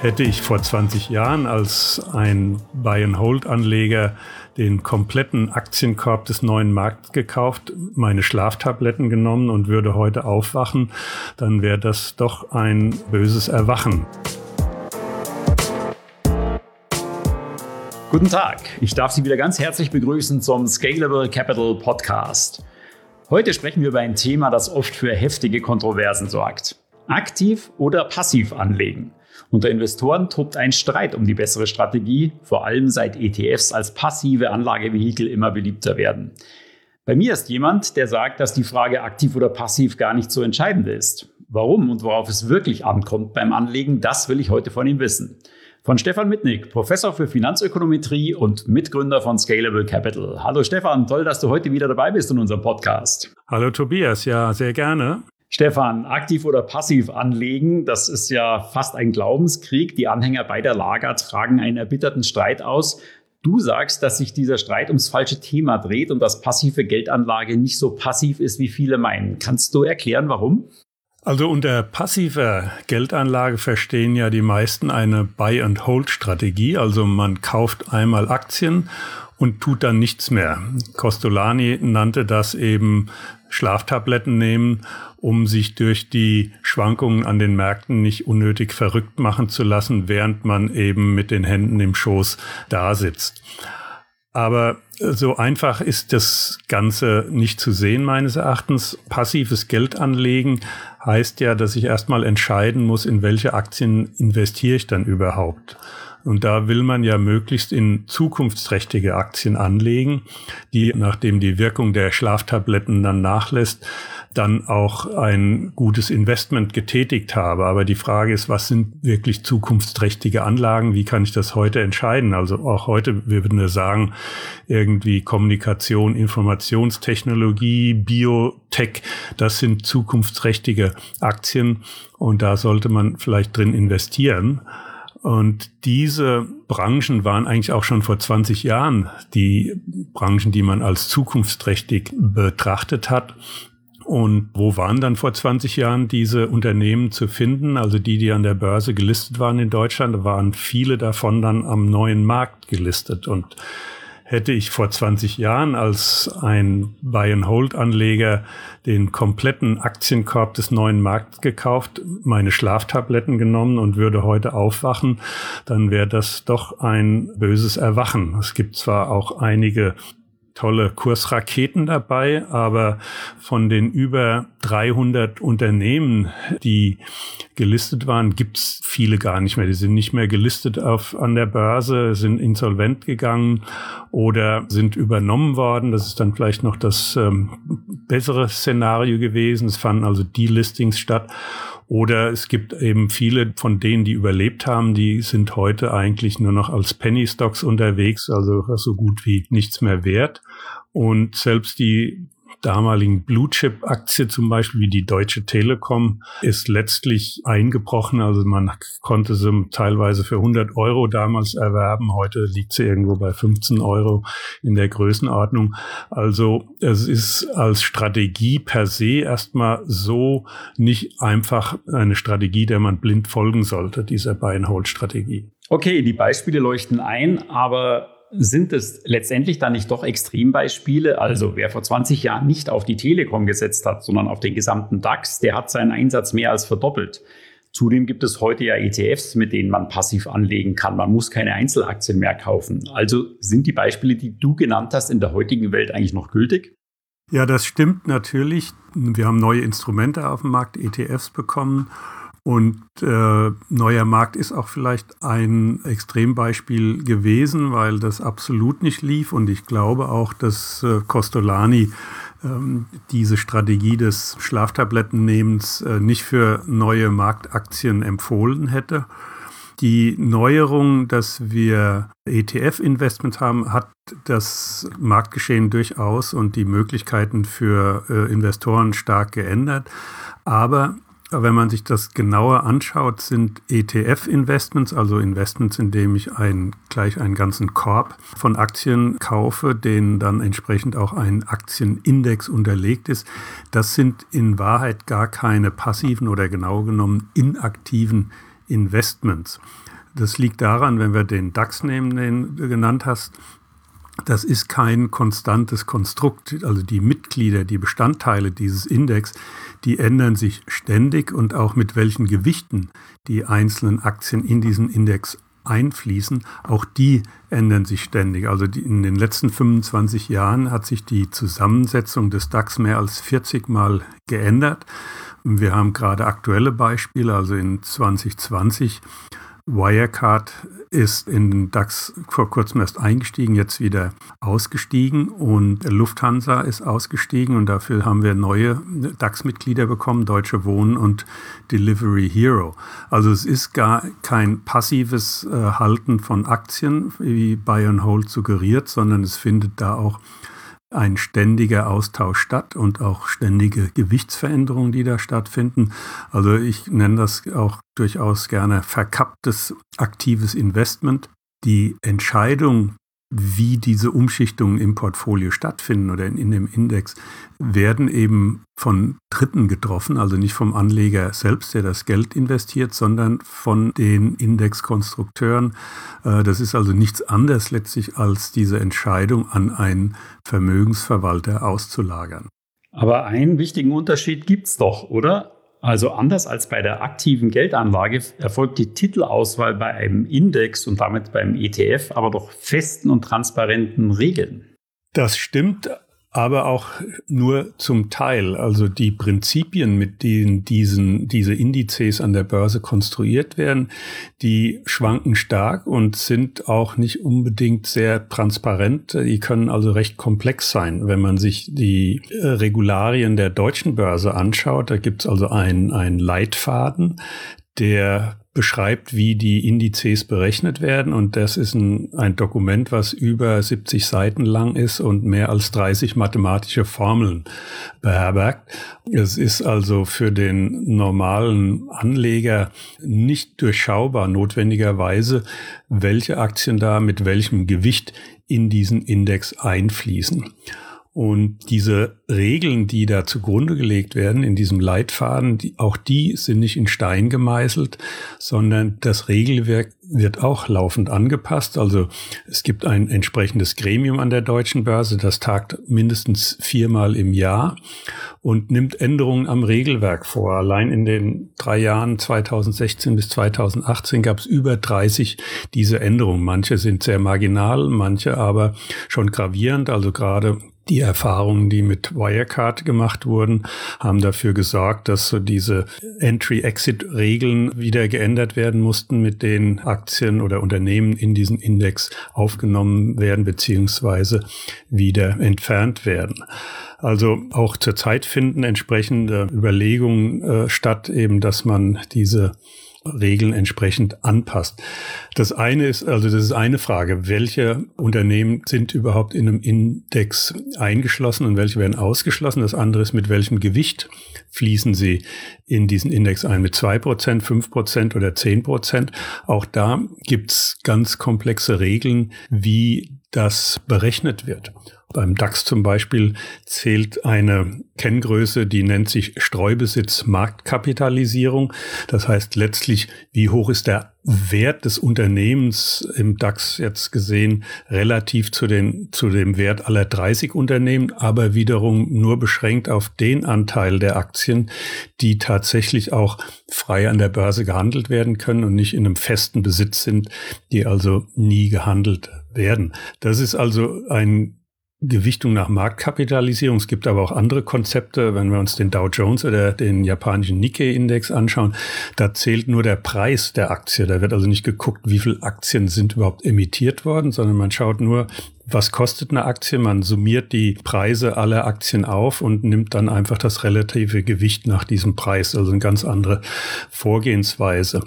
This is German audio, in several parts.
Hätte ich vor 20 Jahren als ein Buy-and-Hold-Anleger den kompletten Aktienkorb des neuen Marktes gekauft, meine Schlaftabletten genommen und würde heute aufwachen, dann wäre das doch ein böses Erwachen. Guten Tag, ich darf Sie wieder ganz herzlich begrüßen zum Scalable Capital Podcast. Heute sprechen wir über ein Thema, das oft für heftige Kontroversen sorgt. Aktiv oder passiv anlegen. Unter Investoren tobt ein Streit um die bessere Strategie, vor allem seit ETFs als passive Anlagevehikel immer beliebter werden. Bei mir ist jemand, der sagt, dass die Frage aktiv oder passiv gar nicht so entscheidend ist. Warum und worauf es wirklich ankommt beim Anlegen, das will ich heute von ihm wissen. Von Stefan Mitnick, Professor für Finanzökonometrie und Mitgründer von Scalable Capital. Hallo Stefan, toll, dass du heute wieder dabei bist in unserem Podcast. Hallo Tobias, ja, sehr gerne. Stefan, aktiv oder passiv anlegen, das ist ja fast ein Glaubenskrieg. Die Anhänger beider Lager tragen einen erbitterten Streit aus. Du sagst, dass sich dieser Streit ums falsche Thema dreht und dass passive Geldanlage nicht so passiv ist, wie viele meinen. Kannst du erklären, warum? Also unter passiver Geldanlage verstehen ja die meisten eine Buy-and-Hold-Strategie. Also man kauft einmal Aktien und tut dann nichts mehr. Kostolany nannte das eben Schlaftabletten nehmen, um sich durch die Schwankungen an den Märkten nicht unnötig verrückt machen zu lassen, während man eben mit den Händen im Schoß da sitzt. Aber so einfach ist das Ganze nicht zu sehen, meines Erachtens. Passives Geldanlegen heißt ja, dass ich erstmal entscheiden muss, in welche Aktien investiere ich dann überhaupt. Und da will man ja möglichst in zukunftsträchtige Aktien anlegen, die, nachdem die Wirkung der Schlaftabletten dann nachlässt, dann auch ein gutes Investment getätigt habe. Aber die Frage ist, was sind wirklich zukunftsträchtige Anlagen? Wie kann ich das heute entscheiden? Also auch heute, wir würden sagen, irgendwie Kommunikation, Informationstechnologie, Biotech, das sind zukunftsträchtige Aktien und da sollte man vielleicht drin investieren. Und diese Branchen waren eigentlich auch schon vor 20 Jahren die Branchen, die man als zukunftsträchtig betrachtet hat. Und wo waren dann vor 20 Jahren diese Unternehmen zu finden? Also die an der Börse gelistet waren in Deutschland, waren viele davon dann am neuen Markt gelistet. Und hätte ich vor 20 Jahren als ein Buy-and-Hold-Anleger den kompletten Aktienkorb des neuen Marktes gekauft, meine Schlaftabletten genommen und würde heute aufwachen, dann wäre das doch ein böses Erwachen. Es gibt zwar auch einige tolle Kursraketen dabei, aber von den über 300 Unternehmen, die gelistet waren, gibt's viele gar nicht mehr. Die sind nicht mehr gelistet an der Börse, sind insolvent gegangen oder sind übernommen worden. Das ist dann vielleicht noch das bessere Szenario gewesen. Es fanden also Delistings statt. Oder es gibt eben viele von denen, die überlebt haben, die sind heute eigentlich nur noch als Penny Stocks unterwegs, also so gut wie nichts mehr wert. Und selbst die damaligen Blue-Chip-Aktie zum Beispiel, wie die Deutsche Telekom, ist letztlich eingebrochen. Also man konnte sie teilweise für 100 € damals erwerben. Heute liegt sie irgendwo bei 15 € in der Größenordnung. Also es ist als Strategie per se erstmal so nicht einfach eine Strategie, der man blind folgen sollte, dieser Buy-and-Hold-Strategie. Okay, die Beispiele leuchten ein, aber sind es letztendlich dann nicht doch Extrembeispiele? Also wer vor 20 Jahren nicht auf die Telekom gesetzt hat, sondern auf den gesamten DAX, der hat seinen Einsatz mehr als verdoppelt. Zudem gibt es heute ja ETFs, mit denen man passiv anlegen kann. Man muss keine Einzelaktien mehr kaufen. Also sind die Beispiele, die du genannt hast, in der heutigen Welt eigentlich noch gültig? Ja, das stimmt natürlich. Wir haben neue Instrumente auf dem Markt, ETFs bekommen. Und neuer Markt ist auch vielleicht ein Extrembeispiel gewesen, weil das absolut nicht lief. Und ich glaube auch, dass Kostolany diese Strategie des Schlaftablettennehmens nicht für neue Marktaktien empfohlen hätte. Die Neuerung, dass wir ETF-Investments haben, hat das Marktgeschehen durchaus und die Möglichkeiten für Investoren stark geändert. Aber wenn man sich das genauer anschaut, sind ETF-Investments, also Investments, in dem ich gleich einen ganzen Korb von Aktien kaufe, denen dann entsprechend auch ein Aktienindex unterlegt ist. Das sind in Wahrheit gar keine passiven oder genau genommen inaktiven Investments. Das liegt daran, wenn wir den DAX nehmen, den du genannt hast, das ist kein konstantes Konstrukt. Also die Mitglieder, die Bestandteile dieses Index, die ändern sich ständig und auch mit welchen Gewichten die einzelnen Aktien in diesen Index einfließen, auch die ändern sich ständig. Also in den letzten 25 Jahren hat sich die Zusammensetzung des DAX mehr als 40 Mal geändert. Wir haben gerade aktuelle Beispiele, also in 2020 Wirecard ist in den DAX vor kurzem erst eingestiegen, jetzt wieder ausgestiegen und Lufthansa ist ausgestiegen und dafür haben wir neue DAX-Mitglieder bekommen, Deutsche Wohnen und Delivery Hero. Also es ist gar kein passives Halten von Aktien, wie Buy and Hold suggeriert, sondern es findet da auch ein ständiger Austausch statt und auch ständige Gewichtsveränderungen, die da stattfinden. Also ich nenne das auch durchaus gerne verkapptes aktives Investment. Die Entscheidung, wie diese Umschichtungen im Portfolio stattfinden oder in dem Index, werden eben von Dritten getroffen, also nicht vom Anleger selbst, der das Geld investiert, sondern von den Indexkonstrukteuren. Das ist also nichts anderes letztlich als diese Entscheidung an einen Vermögensverwalter auszulagern. Aber einen wichtigen Unterschied gibt es doch, oder? Also anders als bei der aktiven Geldanlage erfolgt die Titelauswahl bei einem Index und damit beim ETF aber doch festen und transparenten Regeln. Das stimmt, aber auch nur zum Teil. Also die Prinzipien, mit denen diese Indizes an der Börse konstruiert werden, die schwanken stark und sind auch nicht unbedingt sehr transparent. Die können also recht komplex sein. Wenn man sich die Regularien der deutschen Börse anschaut, da gibt es also einen Leitfaden, der beschreibt, wie die Indizes berechnet werden. Und das ist ein Dokument, was über 70 Seiten lang ist und mehr als 30 mathematische Formeln beherbergt. Es ist also für den normalen Anleger nicht durchschaubar notwendigerweise, welche Aktien da mit welchem Gewicht in diesen Index einfließen. Und diese Regeln, die da zugrunde gelegt werden in diesem Leitfaden, auch die sind nicht in Stein gemeißelt, sondern das Regelwerk wird auch laufend angepasst. Also es gibt ein entsprechendes Gremium an der deutschen Börse, das tagt mindestens 4-mal im Jahr und nimmt Änderungen am Regelwerk vor. Allein in den 3 Jahren 2016 bis 2018 gab es über 30 diese Änderungen. Manche sind sehr marginal, manche aber schon gravierend, also gerade die Erfahrungen, die mit Wirecard gemacht wurden, haben dafür gesorgt, dass so diese Entry-Exit-Regeln wieder geändert werden mussten, mit denen Aktien oder Unternehmen in diesen Index aufgenommen werden bzw. wieder entfernt werden. Also auch zurzeit finden entsprechende Überlegungen statt, eben, dass man diese Regeln entsprechend anpasst. Das ist eine Frage, welche Unternehmen sind überhaupt in einem Index eingeschlossen und welche werden ausgeschlossen. Das andere ist, mit welchem Gewicht fließen sie in diesen Index ein, mit 2%, 5% oder 10%. Auch da gibt's ganz komplexe Regeln, wie das berechnet wird. Beim DAX zum Beispiel zählt eine Kenngröße, die nennt sich Streubesitz-Marktkapitalisierung. Das heißt letztlich, wie hoch ist der Wert des Unternehmens im DAX jetzt gesehen relativ zu dem Wert aller 30 Unternehmen, aber wiederum nur beschränkt auf den Anteil der Aktien, die tatsächlich auch frei an der Börse gehandelt werden können und nicht in einem festen Besitz sind, die also nie gehandelt werden. Das ist also ein Gewichtung nach Marktkapitalisierung. Es gibt aber auch andere Konzepte. Wenn wir uns den Dow Jones oder den japanischen Nikkei-Index anschauen, da zählt nur der Preis der Aktie. Da wird also nicht geguckt, wie viele Aktien sind überhaupt emittiert worden, sondern man schaut nur, was kostet eine Aktie. Man summiert die Preise aller Aktien auf und nimmt dann einfach das relative Gewicht nach diesem Preis. Also eine ganz andere Vorgehensweise.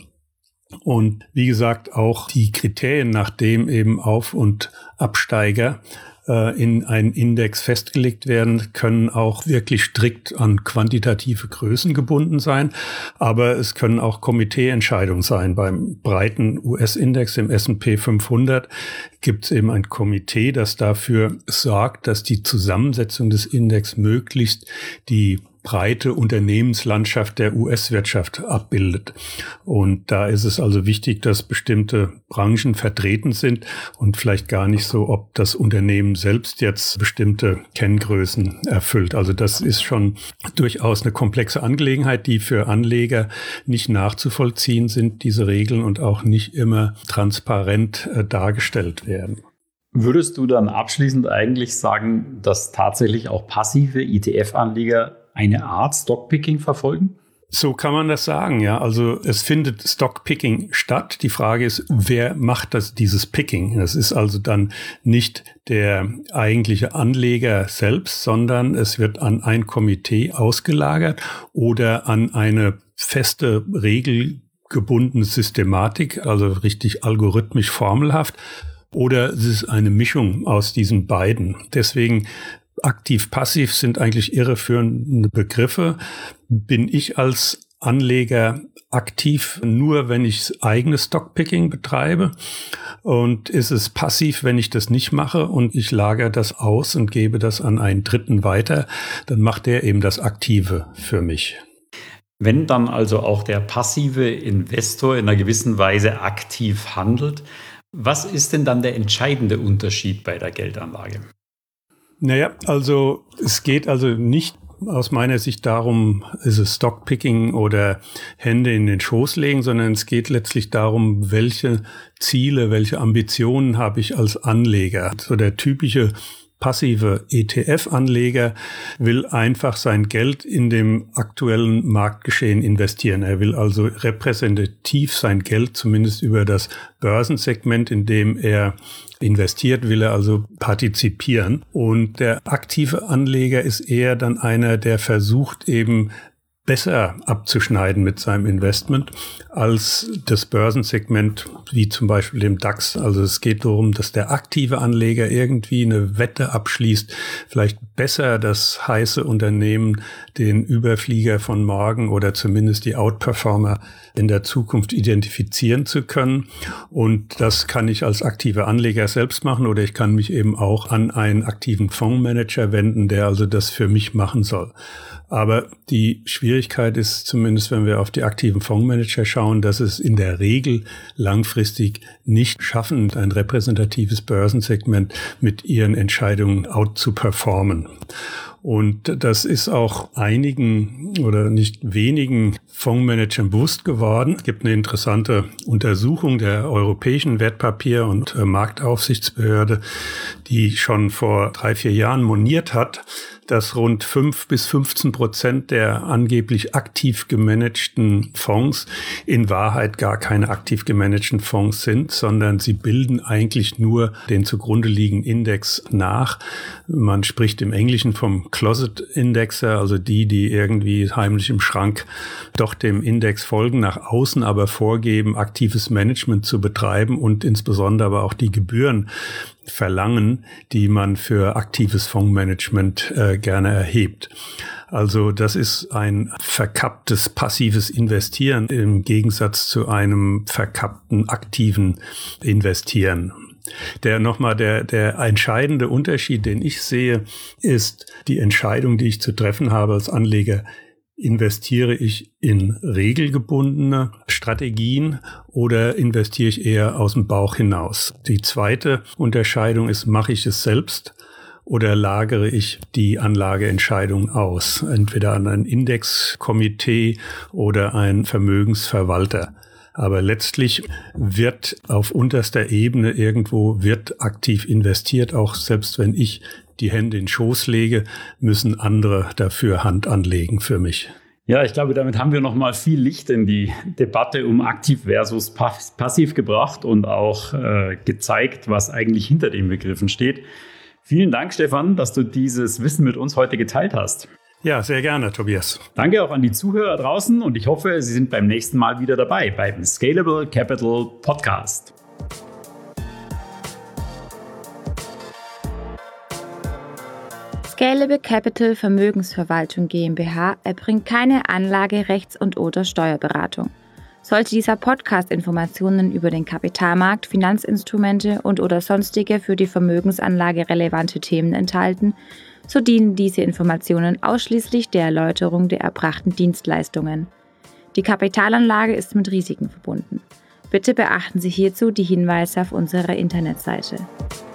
Und wie gesagt, auch die Kriterien, nach dem eben Auf- und Absteiger in einen Index festgelegt werden, können auch wirklich strikt an quantitative Größen gebunden sein. Aber es können auch Komiteeentscheidungen sein. Beim breiten US-Index, dem S&P 500, gibt es eben ein Komitee, das dafür sorgt, dass die Zusammensetzung des Index möglichst die breite Unternehmenslandschaft der US-Wirtschaft abbildet. Und da ist es also wichtig, dass bestimmte Branchen vertreten sind und vielleicht gar nicht so, ob das Unternehmen selbst jetzt bestimmte Kenngrößen erfüllt. Also das ist schon durchaus eine komplexe Angelegenheit, die für Anleger nicht nachzuvollziehen sind, diese Regeln, und auch nicht immer transparent dargestellt werden. Würdest du dann abschließend eigentlich sagen, dass tatsächlich auch passive ETF-Anleger eine Art Stockpicking verfolgen? So kann man das sagen, ja. Also es findet Stockpicking statt. Die Frage ist, wer macht dieses Picking? Das ist also dann nicht der eigentliche Anleger selbst, sondern es wird an ein Komitee ausgelagert oder an eine feste regelgebundene Systematik, also richtig algorithmisch formelhaft. Oder es ist eine Mischung aus diesen beiden. Deswegen aktiv-passiv sind eigentlich irreführende Begriffe. Bin ich als Anleger aktiv nur, wenn ich eigenes Stockpicking betreibe? Und ist es passiv, wenn ich das nicht mache und ich lagere das aus und gebe das an einen Dritten weiter? Dann macht der eben das Aktive für mich. Wenn dann also auch der passive Investor in einer gewissen Weise aktiv handelt, was ist denn dann der entscheidende Unterschied bei der Geldanlage? Naja, also es geht also nicht aus meiner Sicht darum, ist es Stockpicking oder Hände in den Schoß legen, sondern es geht letztlich darum, welche Ziele, welche Ambitionen habe ich als Anleger. So der typische passive ETF-Anleger will einfach sein Geld in dem aktuellen Marktgeschehen investieren. Er will also repräsentativ sein Geld, zumindest über das Börsensegment, in dem er investiert, will er also partizipieren. Und der aktive Anleger ist eher dann einer, der versucht eben besser abzuschneiden mit seinem Investment als das Börsensegment, wie zum Beispiel dem DAX. Also es geht darum, dass der aktive Anleger irgendwie eine Wette abschließt, vielleicht besser das heiße Unternehmen, den Überflieger von morgen oder zumindest die Outperformer in der Zukunft identifizieren zu können. Und das kann ich als aktiver Anleger selbst machen oder ich kann mich eben auch an einen aktiven Fondsmanager wenden, der also das für mich machen soll. Aber die Schwierigkeit ist, zumindest wenn wir auf die aktiven Fondsmanager schauen, dass es in der Regel langfristig nicht schaffen, ein repräsentatives Börsensegment mit ihren Entscheidungen out zu performen. Und das ist auch einigen oder nicht wenigen Fondsmanagern bewusst geworden. Es gibt eine interessante Untersuchung der Europäischen Wertpapier- und Marktaufsichtsbehörde, die schon vor 3-4 Jahren moniert hat, dass rund 5-15% der angeblich aktiv gemanagten Fonds in Wahrheit gar keine aktiv gemanagten Fonds sind, sondern sie bilden eigentlich nur den zugrunde liegenden Index nach. Man spricht im Englischen vom Closet Indexer, also die irgendwie heimlich im Schrank doch dem Index folgen, nach außen aber vorgeben, aktives Management zu betreiben und insbesondere aber auch die Gebühren verlangen, die man für aktives Fondsmanagement gerne erhebt. Also das ist ein verkapptes passives Investieren im Gegensatz zu einem verkappten aktiven Investieren. Der entscheidende Unterschied, den ich sehe, ist die Entscheidung, die ich zu treffen habe als Anleger. Investiere ich in regelgebundene Strategien oder investiere ich eher aus dem Bauch hinaus? Die zweite Unterscheidung ist, mache ich es selbst oder lagere ich die Anlageentscheidung aus? Entweder an ein Indexkomitee oder ein Vermögensverwalter. Aber letztlich wird auf unterster Ebene irgendwo aktiv investiert, auch selbst wenn ich die Hände in den Schoß lege, müssen andere dafür Hand anlegen für mich. Ja, ich glaube, damit haben wir nochmal viel Licht in die Debatte um aktiv versus passiv gebracht und auch gezeigt, was eigentlich hinter den Begriffen steht. Vielen Dank, Stefan, dass du dieses Wissen mit uns heute geteilt hast. Ja, sehr gerne, Tobias. Danke auch an die Zuhörer draußen und ich hoffe, Sie sind beim nächsten Mal wieder dabei beim Scalable Capital Podcast. Scalable Capital Vermögensverwaltung GmbH erbringt keine Anlage-, Rechts- und/oder Steuerberatung. Sollte dieser Podcast Informationen über den Kapitalmarkt, Finanzinstrumente und/oder sonstige für die Vermögensanlage relevante Themen enthalten, so dienen diese Informationen ausschließlich der Erläuterung der erbrachten Dienstleistungen. Die Kapitalanlage ist mit Risiken verbunden. Bitte beachten Sie hierzu die Hinweise auf unserer Internetseite.